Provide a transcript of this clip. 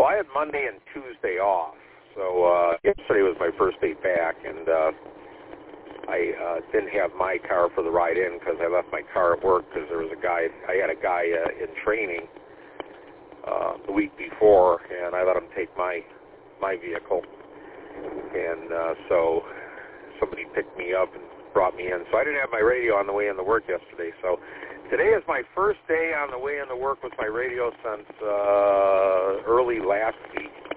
I had Monday and Tuesday off. So yesterday was my first day back, and I didn't have my car for the ride in because I left my car at work because I had a guy in training the week before, and I let him take my vehicle. And so somebody picked me up and brought me in. So I didn't have my radio on the way into work yesterday. So today is my first day on the way into work with my radio since early last week.